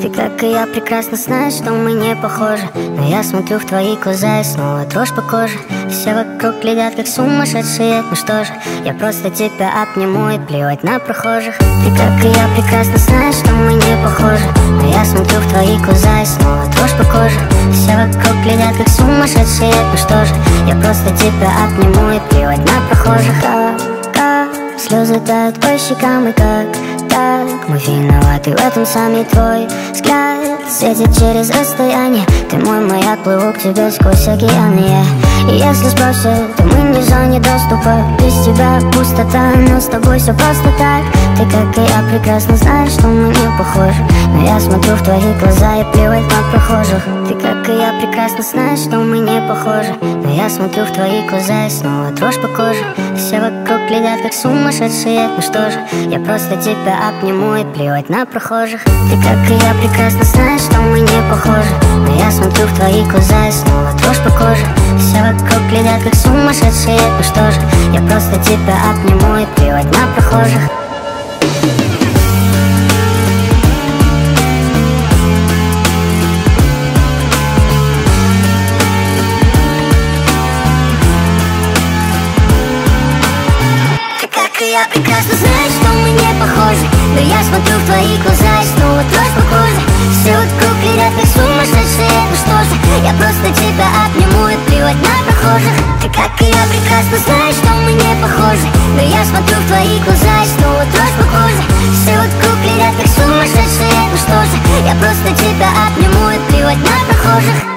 Ты, как и я, прекрасно знаешь, что мы не похожи. Но я смотрю в твои глаза и снова дрожь по коже. Все вокруг глядят, как сумасшедшие. Ну что же, я просто тебя обниму и плевать на прохожих. Ты, как и я, прекрасно знаешь, что мы не похожи. Но я смотрю в твои глаза и снова дрожь по коже. Все вокруг глядят, как сумасшедшие. Ну что же, я просто тебя обниму и плевать на прохожих. Слезы тают по щекам и как так мы виноваты в этом, сами твой взгляд светит через расстояние. Ты мой маяк, плыву к тебе сквозь океаны. И если сбросил, то мы не в зоне доступа. Без тебя пустота, но с тобой все просто так. Ты, как и я, прекрасно знаешь, что мы не похожи. Но я смотрю в твои глаза и плевать на прохожих. Ты, как и я, прекрасно знаешь, что мы не похожи. Но я смотрю в твои глаза и снова дрожь по коже. Все вокруг глядят, как сумасшедшие. Ну что же, я просто тебя обниму и плевать на прохожих. Ты, как и я, прекрасно знаешь, что мы не похожи. Но я смотрю в твои глаза и снова дрожь по коже. Все вокруг глядят, как сумасшедшие. Ну что же, я просто тебя обниму и плевать на прохожих. Я прекрасно знаю, что мы не похожи. Но я смотрю в твои глаза и снова дрожь по коже. Все вокруг глядят, как сумасшедшие. Ну что же, я просто тебя обниму и плевать на прохожих. Ты, как и я, прекрасно знаешь, что мы не похожи. Но я смотрю в твои глаза и снова дрожь по коже. Все вокруг глядят, как сумасшедшие. Ну что же, я просто тебя обниму и плевать на прохожих.